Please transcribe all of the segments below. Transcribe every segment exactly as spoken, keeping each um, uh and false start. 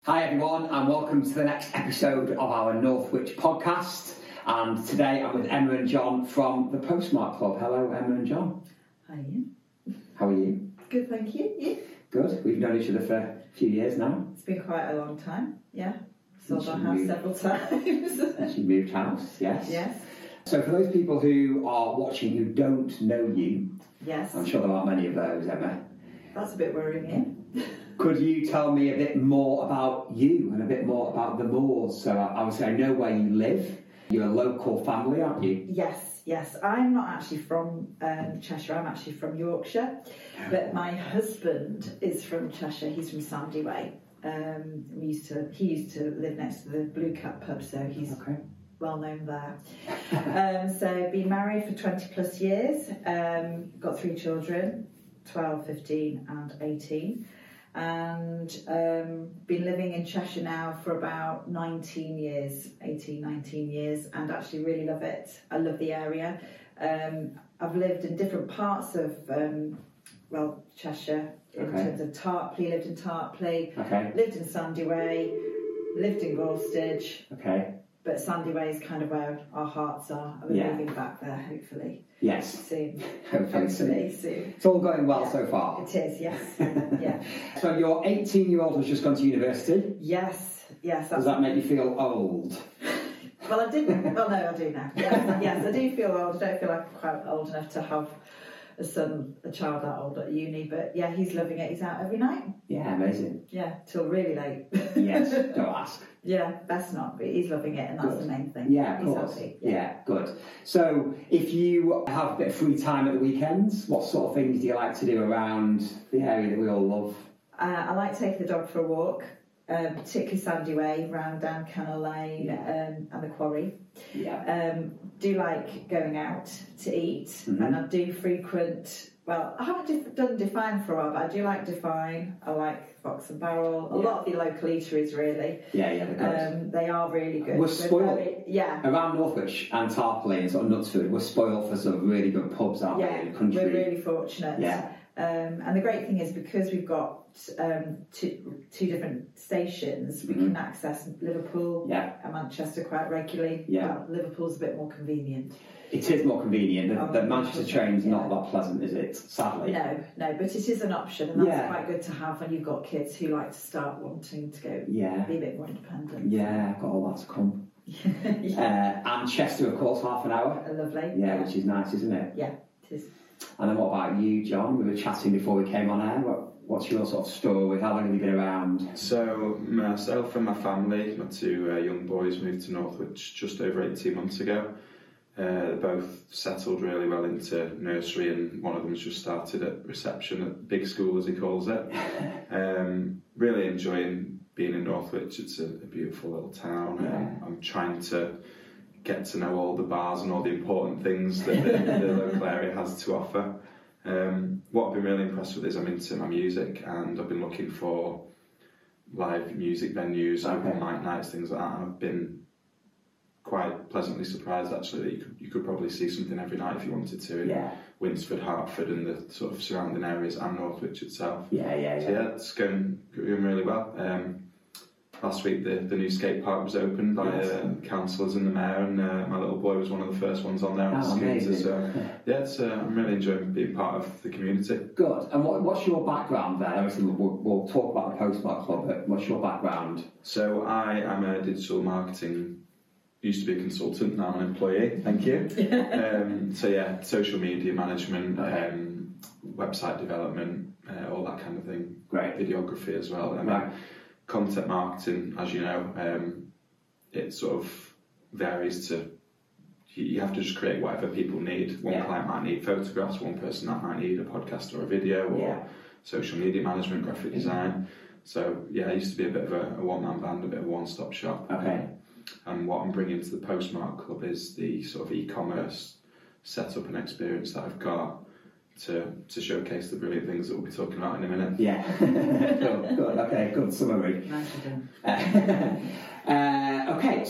Hi everyone, and welcome to the next episode of our Northwich podcast. And today I'm with Emma and John from the Postmark Club. Hello, Emma and John. Hi, Ian. How are you? Good, thank you. You? Good. We've known each other for a few years now. It's been quite a long time. Yeah. Sold our She house moved- several times. She moved house, yes. Yes. So for those people who are watching who don't know you, Yes. I'm sure there aren't many of those, Emma, That's a bit worrying, Ian. could you tell me a bit more about you and a bit more about the Moors? So obviously I know where you live. You're a local family, aren't you? Yes, yes. I'm not actually from um, Cheshire. I'm actually from Yorkshire. But my husband is from Cheshire. He's from Sandyway. Um, we used to. He used to live next to the Blue Cat pub, so he's Okay. well known there. um, so been married for twenty plus years. Um, got three children, twelve, fifteen and eighteen. And um, been living in Cheshire now for about nineteen years, eighteen, nineteen years, and actually really love it. I love the area. Um, I've lived in different parts of, um, well, Cheshire, in Okay. terms of Tarpley, lived in Tarpley, Okay. lived in Sandyway, lived in Gorstage, Okay. but Sandyway is kind of where our hearts are. And we're Yeah. moving back there, hopefully, Yes. soon. Hopefully soon. Hopefully soon. It's all going well Yeah. so far. It is, yes. Yeah. So your eighteen-year-old has just gone to university. Yes, yes. Does That's, that make you feel old? well, I didn't. Well, no, I do now. Yes, yes, I do feel old. I don't feel like I'm quite old enough to have a son, a child that old at uni. But yeah, he's loving it. He's out every night. Yeah, amazing. Yeah, till really late. Yes, don't ask. Yeah, best not. But he's loving it, and that's Good. the main thing. Yeah, of he's course. happy. Yeah. good. So if you have a bit of free time at the weekends, what sort of things do you like to do around the area that we all love? Uh, I like taking the dog for a walk, um, particularly Sandyway, round down Kennel Lane Yeah. um, and the Quarry. Yeah. Um, do like going out to eat, Mhm. and I do frequent. Well, I haven't def- done Define for a while, but I do like Define. I like Fox and Barrel. A Yeah. lot of the local eateries, really. Yeah, yeah, they're good. Um, they are really good. We're They're spoiled. very- yeah. Around Northwich and Tarpley and sort of Knutsford, we're spoiled for some really good pubs, aren't Yeah, we, in the country? we're really fortunate. Yeah. Um, and the great thing is because we've got um, two, two different stations, we Mhm. can access Liverpool Yeah. and Manchester quite regularly. Yeah. Well, Liverpool's a bit more convenient. It is more convenient. The, Oh, the Manchester train's not yeah. that pleasant, is it? Sadly. No, no, but it is an option, and that's Yeah. quite good to have when you've got kids who like to start wanting to go Yeah. be a bit more independent. Yeah, I've got all that to come. Yeah. Uh, and Chester, of course, half an hour. Lovely. Yeah, which is nice, isn't it? Yeah, it is. And then what about you, John? We were chatting before we came on air. What, what's your sort of story? How long have you been around? So myself and my family, my two uh, young boys, moved to Northwich just over eighteen months ago. Uh, they're both settled really well into nursery, and one of them's just started at reception at Big School, as he calls it. Um, really enjoying being in Northwich. It's a, a beautiful little town. Yeah. Um, I'm trying to get to know all the bars and all the important things that the, the local area has to offer. Um, what I've been really impressed with is I'm into my music, and I've been looking for live music venues, Okay. open mic nights, things like that, and I've been quite pleasantly surprised actually that you could, you could probably see something every night if you wanted to in Yeah. Winsford, Hertford and the sort of surrounding areas, and Northwich itself. Yeah, yeah, So yeah. yeah, it's going, going really well. Um, last week the, the new skate park was opened by Yes. uh, councillors and the mayor, and uh, my little boy was one of the first ones on there on Oh, the scooter. amazing. So yeah, it's, uh, I'm really enjoying being part of the community. Good. And what, what's your background then? Obviously, we'll, we'll talk about the Postmark Club, but what's your background? So I am a digital marketing, used to be a consultant, now I'm an employee, thank you. um, so yeah, social media management, um, website development, uh, all that kind of thing. Great. Videography as well. And Right. then content marketing, as you know, um, it sort of varies to, you you have to just create whatever people need. One Yeah. client might need photographs, one person that might need a podcast or a video, or Yeah. social media management, graphic design. So yeah, I used to be a bit of a, a one-man band, a bit of a one-stop shop. Okay. And what I'm bringing to the Postmark Club is the sort of e-commerce setup and experience that I've got to to showcase the brilliant things that we'll be talking about in a minute. Yeah. Good, good. Okay, good summary. Nicely done. uh, okay,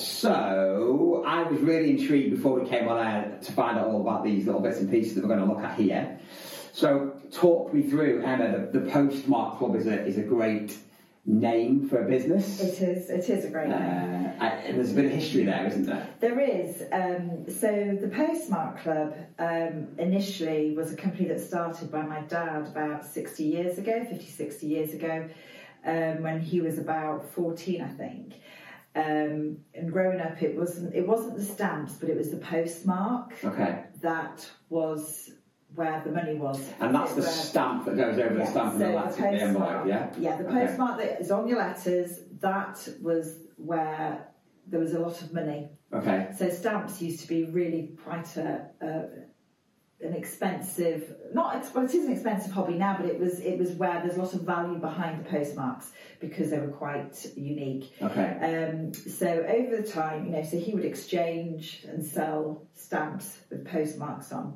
so I was really intrigued before we came on air to find out all about these little bits and pieces that we're going to look at here. So talk me through, Emma, the, the Postmark Club is a, is a great name for a business. It is. It is a great Uh, name. I, there's a bit of history there, isn't there? There is. Um, so the Postmark Club um, initially was a company that started by my dad about sixty years ago, fifty, sixty years ago, um, when he was about fourteen, I think. Um, and growing up, it wasn't it wasn't the stamps, but it was the postmark Okay. that was where the money was. And that's the Where- stamp that goes over the Yeah, stamp and the so letter, the envelope, postmark- yeah? Yeah, the Okay. postmark that is on your letters, that was where there was a lot of money. Okay. So stamps used to be really quite a, a an expensive, not ex- well, it is an expensive hobby now, but it was it was where there's a lot of value behind the postmarks because they were quite unique. Okay. Um, so over the time, you know, so he would exchange and sell stamps with postmarks on.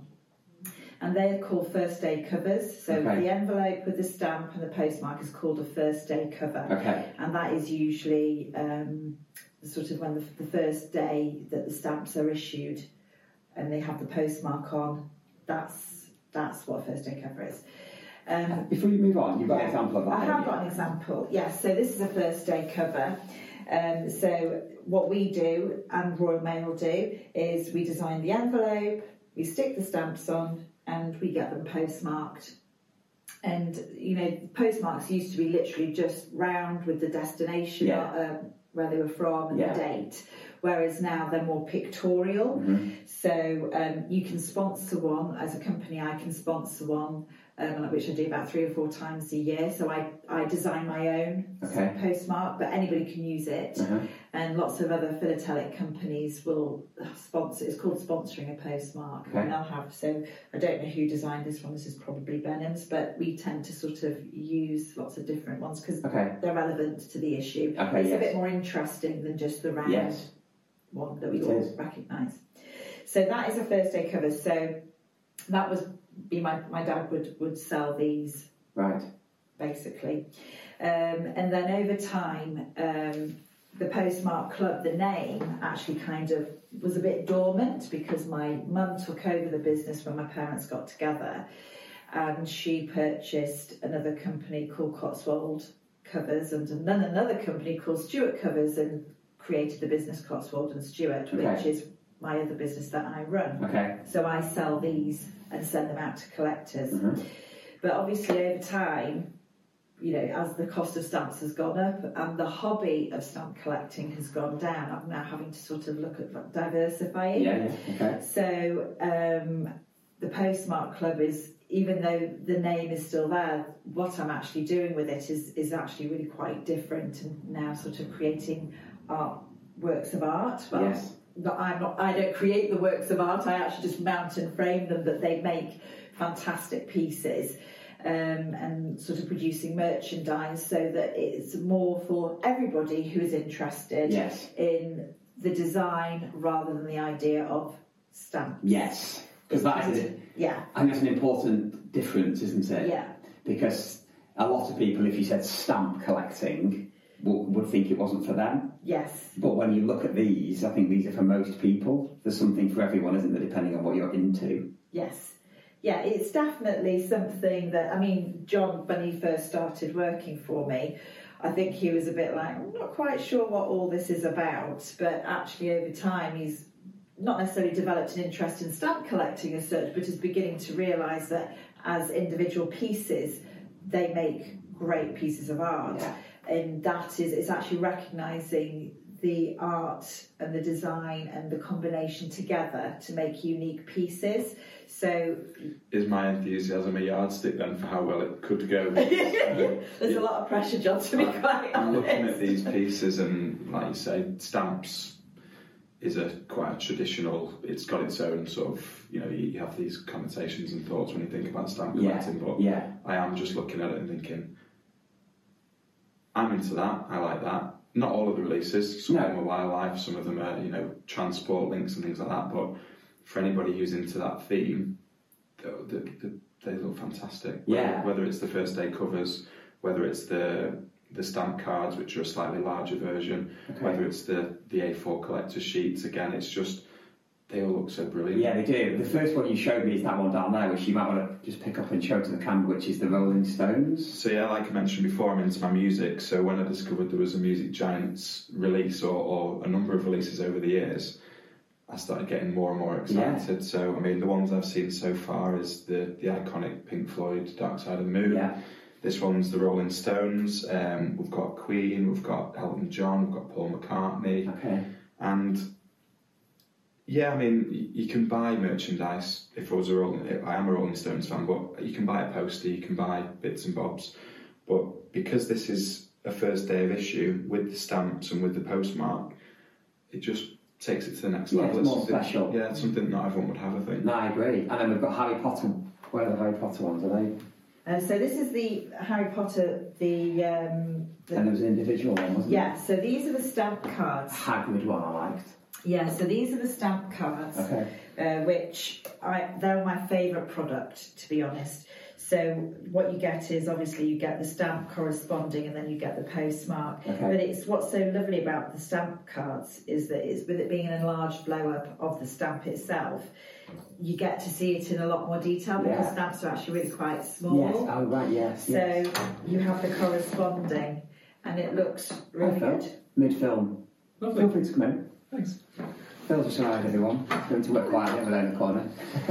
And they're called first day covers. So Okay. the envelope with the stamp and the postmark is called a first day cover. Okay. And that is usually um, sort of when the, the first day that the stamps are issued and they have the postmark on, that's that's what a first day cover is. Um, Before you move on, you've got yeah, an example of that. I haven't have you? got an example, yes. So this is a first day cover. Um, so what we do, and Royal Mail do, is we design the envelope, we stick the stamps on, and we get them postmarked. And, you know, postmarks used to be literally just round with the destination, Yeah. uh, where they were from and Yeah. the date, whereas now they're more pictorial. Mhm. So um, you can sponsor one. As a company, I can sponsor one, um, which I do about three or four times a year. So I, I design my own Okay. postmark, but anybody can use it. Uh-huh. And lots of other philatelic companies will sponsor. It's called sponsoring a postmark. Okay. And they'll have. So I don't know who designed this one. This is probably Benham's, but we tend to sort of use lots of different ones because Okay. they're relevant to the issue. Okay, It's yes. a bit more interesting than just the round Yes. one that we It all is. recognise. So that is a first day cover. So that was be my my dad would would sell these Right. basically, um, and then over time, um, the Postmark Club, the name actually kind of was a bit dormant because my mum took over the business when my parents got together, and she purchased another company called Cotswold Covers and then another company called Stewart Covers and created the business Cotswold and Stewart, Okay. which is my other business that I run. Okay. So I sell these and send them out to collectors. Mhm. But obviously over time, you know, as the cost of stamps has gone up and the hobby of stamp collecting has gone down, I'm now having to sort of look at diversifying. Yeah, yeah. Okay. So um, the Postmark Club is, even though the name is still there, what I'm actually doing with it is is actually really quite different, and now sort of creating art works of art. Well, Yes. not, I'm not. I don't create the works of art. I actually just mount and frame them, but they make fantastic pieces. Um, and sort of producing merchandise so that it's more for everybody who is interested Yes. in the design rather than the idea of stamps. Yes. Because that is it. Yeah, I think that's an important difference, isn't it? yeah, Because a lot of people, if you said stamp collecting, would, would think it wasn't for them. yes, But when you look at these, I think these are for most people. There's something for everyone, isn't there, depending on what you're into. yes. Yeah, it's definitely something that, I mean, John, when he first started working for me, I think he was a bit like, I'm not quite sure what all this is about, but actually over time he's not necessarily developed an interest in stamp collecting as such, but is beginning to realise that as individual pieces, they make great pieces of art. Yeah. And that is, it's actually recognising the art and the design and the combination together to make unique pieces. So Is my enthusiasm a yardstick then for how well it could go? there's a lot of pressure, John, to be quite I'm honest. looking at these pieces, and like you say, stamps is a quite a traditional. It's got its own sort of, you know, you, you have these connotations and thoughts when you think about stamp Yeah. collecting. But Yeah. I am just looking at it and thinking, I'm into that. I like that. Not all of the releases. Some No. of them are wildlife. Some of them are, you know, transport links and things like that. But for anybody who's into that theme, they, they, they look fantastic. Yeah. Whether, whether it's the first day covers, whether it's the the stamp cards, which are a slightly larger version, Okay. whether it's the the A four collector sheets. Again, it's just they all look so brilliant. Yeah, they do. The first one you showed me is that one down there, which you might want to just pick up and show to the camera, which is the Rolling Stones. So yeah, like I mentioned before, I'm into my music. So when I discovered there was a Music Giants release or, or a number of releases over the years, I started getting more and more excited. Yeah. So I mean, the ones I've seen so far is the the iconic Pink Floyd Dark Side of the Moon. Yeah. This one's the Rolling Stones. Um, we've got Queen, we've got Elton John, we've got Paul McCartney. Okay. And yeah, I mean, you can buy merchandise. If I was a Rolling, I am a Rolling Stones fan, but you can buy a poster, you can buy bits and bobs. But because this is a first day of issue with the stamps and with the postmark, it just takes it to the next yeah, level. It's more something, special. Yeah, it's something not everyone would have, I think. No, I agree. And then we've got Harry Potter. Where are the Harry Potter ones? Are they? Uh, so this is the Harry Potter, the... Um, the and there was an individual one, wasn't yeah, there? so these are the stamp cards. Hagrid one I liked. Yeah, so these are the stamp cards, okay. uh, which I, they're my favourite product, to be honest. So what you get is, obviously, you get the stamp corresponding and then you get the postmark. Okay. But it's what's so lovely about the stamp cards is that it's, with it being an enlarged blow-up of the stamp itself, you get to see it in a lot more detail because Yeah. stamps are actually really quite small. Yes, oh right, yes. So yes. you have the corresponding and it looks really Hi, Phil. good. Mid-film. Lovely. Feel free to come in. Thanks. Phil just arrived, everyone. Going to work quietly over there in the corner.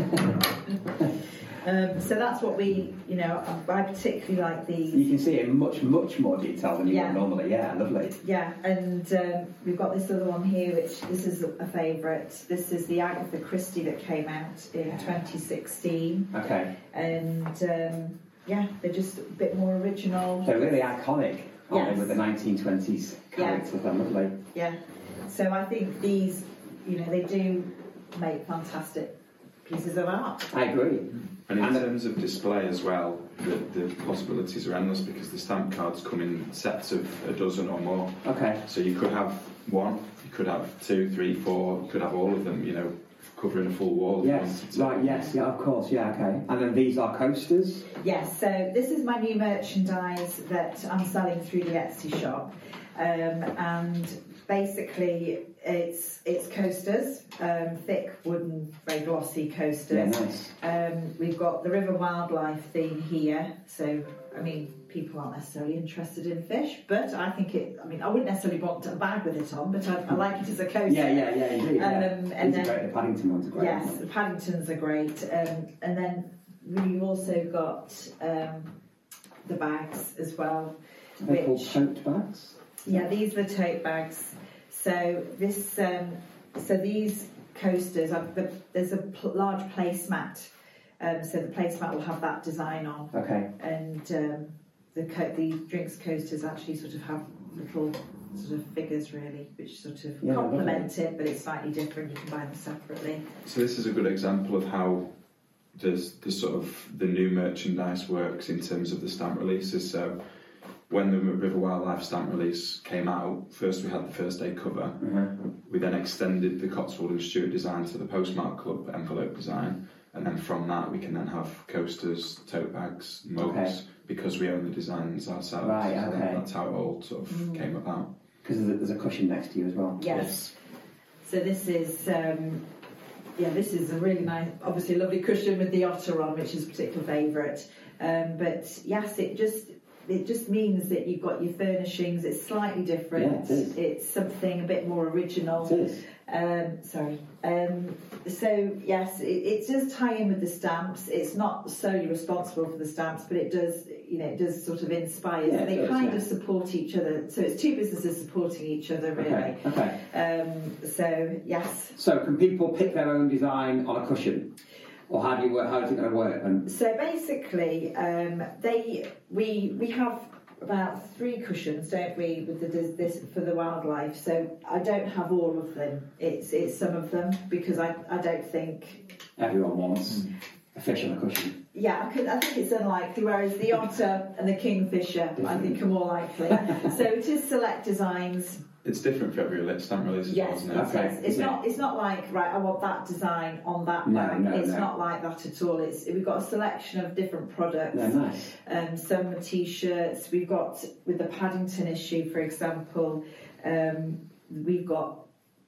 Um, so that's what we, you know, I, I particularly like these. You can see it in much, much more detail than you Yeah. would normally. Yeah, lovely. Yeah, and um, we've got this other one here, which this is a favourite. This is the Agatha Christie that came out in twenty sixteen. Okay. And um, yeah, they're just a bit more original. They're really iconic, aren't Yes. they, with the nineteen twenties characters. Yeah. They're lovely. Yeah, so I think these, you know, they do make fantastic pieces of art. I agree. And in And the- terms of display as well, the, the possibilities are endless because the stamp cards come in sets of a dozen or more. Okay. So you could have one, you could have two, three, four, you could have all of them, you know, covering a full wall. if you Yes, wanted to. right, yes, yeah, of course, yeah, okay. And then these are coasters. Yes, so this is my new merchandise that I'm selling through the Etsy shop. Um, and basically it's it's coasters, um, thick wooden, very glossy coasters. Yeah, nice. Um, we've got the river wildlife theme here, so I mean people aren't necessarily interested in fish, but I think it. I mean I wouldn't necessarily want a bag with it on, but I, I like it as a coaster. Yeah, yeah, yeah, indeed. Yeah. Um, and These are then- great. The Paddington ones are great. Yes, the Paddingtons are great, um, and then we've also got um, the bags as well. They're called which- tote bags. Yeah, these are the tote bags. So this, um, so these coasters, I've, the, there's a pl- large placemat. Um, so the placemat will have that design on, Okay. and um, the co- the drinks coasters actually sort of have little sort of figures really, which sort of Yeah, complement it, but it's slightly different. You can buy them separately. So this is a good example of how the, the sort of the new merchandise works in terms of the stamp releases. So when the River Wildlife stamp release came out, first we had the first day cover. Uh-huh. We then extended the Cotswold and Stewart design to the Postmark Club envelope design, and then from that we can then have coasters, tote bags, mugs, Okay. because we own the designs ourselves. Right, So okay. that's how it all sort of Mm. came about. Because there's, a- there's a cushion next to you as well. Yes. So this is, um, yeah, this is a really nice, obviously a lovely cushion with the otter on, which is a particular favourite. Um, but yes, it just it just means that you've got your furnishings. It's slightly different. Yeah, it is. It's something a bit more original. It is. Um, sorry. Um, so yes, it, it does tie in with the stamps. It's not solely responsible for the stamps, but it does, you know, it does sort of inspire. Yeah, so it they does, kind yeah. of support each other. So it's two businesses supporting each other, really. Okay. Okay. Um, so yes. So can people pick their own design on a cushion, or how do you work? How is it going to work? And So basically, um, they we we have about three cushions, don't we, with the, this for the wildlife. So I don't have all of them. It's it's some of them because I, I don't think. everyone wants a fish on a cushion. Yeah, I, could, I think it's unlikely. Whereas the otter and the kingfisher, I think, are more likely. So it is select designs. It's different for every lit stamp release as well, Yes, isn't it it? Okay. is. It's Yeah. not. It's not like right. I want that design on that No, bag. no, it's no. not like that at all. It's we've got a selection of different products. Yeah, nice. Um, some are t-shirts. We've got with the Paddington issue, for example. Um, we've got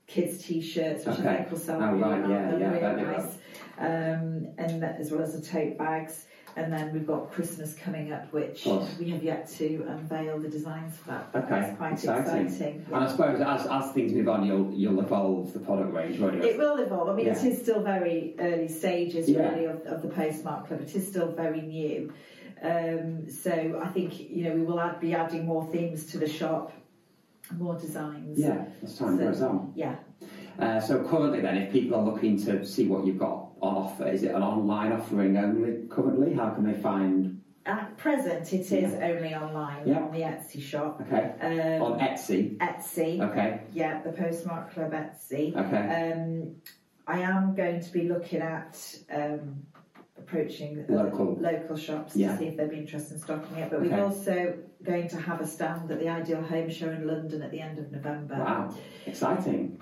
kids' t-shirts, which Okay. I think will sell Oh, really right, well. yeah, They're yeah, I really bet they will. nice. Um, and that, as well as the tote bags. And then we've got Christmas coming up, which Cool. we have yet to unveil the designs for that. But Okay, that's quite exciting. exciting. And I suppose as, as things move on, you'll you'll evolve the product range, won't you? It will evolve. I mean, it Yeah. is still very early stages, Yeah. really, of, of the Postmark Club. It is still very new. Um, so I think, you know, we will add, be adding more themes to the shop, more designs. Yeah, as time So- goes on. Yeah. Uh, so currently then, if people are looking to see what you've got on offer, is it an online offering only currently? How can they find... At present, it is only online Yeah. on the Etsy shop. Okay, Um, on Etsy. Etsy. Okay, Yeah, the Postmark Club Etsy. okay. Um, I am going to be looking at um, approaching uh, Local. local shops Yeah. to see if they'd be interested in stocking it. But Okay. we're also going to have a stand at the Ideal Home Show in London at the end of November. Wow, exciting.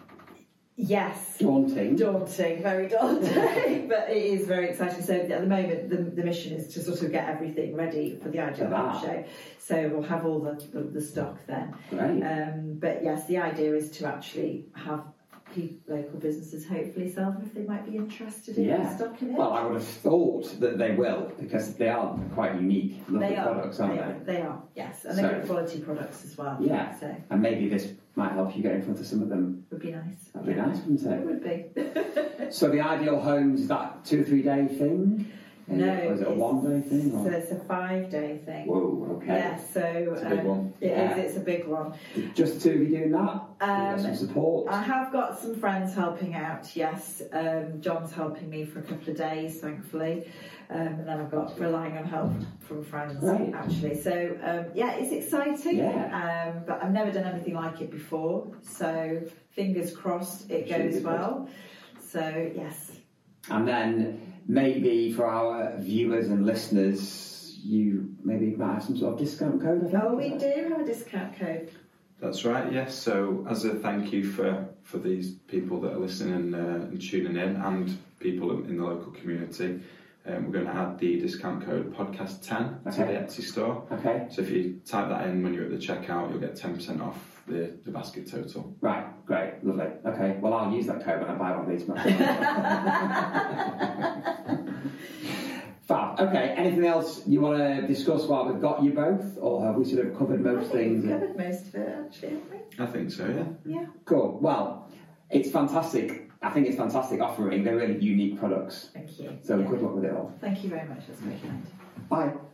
Yes. Daunting. Daunting, very daunting, but it is very exciting. So at the moment, the, the mission is to sort of get everything ready for the Ideal Wow. Home Show. So we'll have all the, the, the stock then. Great. Um, but yes, the idea is to actually have pe- local businesses hopefully sell them if they might be interested in Yeah. stocking it. Well, I would have thought that they will, because they are quite unique, lovely they are, products, aren't they they? are, they are, yes, and they're So- good quality products as well. Yeah. So And maybe this might help you get in front of some of them. would be nice. That'd be Yeah. nice, wouldn't It it? would be. So the Ideal Homes, is that two or three day thing? No, Or is it a it's- one day thing? So Or? it's a five day thing. Whoa, okay. Yeah, so It's a big um, one. It Yeah. is, it's a big one. Just two of you doing that? You've got Um, some support? I have got some friends helping out, yes. Um, John's helping me for a couple of days, thankfully. Um, and then I've got relying on help from friends, Right. actually. So, um, yeah, it's exciting. Yeah. Um, but I've never done anything like it before. So, fingers crossed it Should be goes good. well. So, yes. And then maybe for our viewers and listeners, you maybe might have some sort of discount code, I think. Oh, we do have a discount code. That's right, yes. So as a thank you for, for these people that are listening and, uh, and tuning in, and people in the local community, um, we're going to add the discount code podcast ten to Okay. the Etsy store. Okay, So if you type that in when you're at the checkout, you'll get ten percent off the, the basket total. right, great, lovely. Okay, well, I'll use that code when I buy one of these. Fab. Okay, anything else you want to discuss while we've got you both, or have we sort of covered I most think things? we've covered most of it, actually, haven't we? I think so, yeah. Yeah. Cool. Well, it's fantastic. I think it's fantastic offering. They're really unique products. Thank you. So Yeah. good luck with it all. Thank you very much. That's very kind. Bye.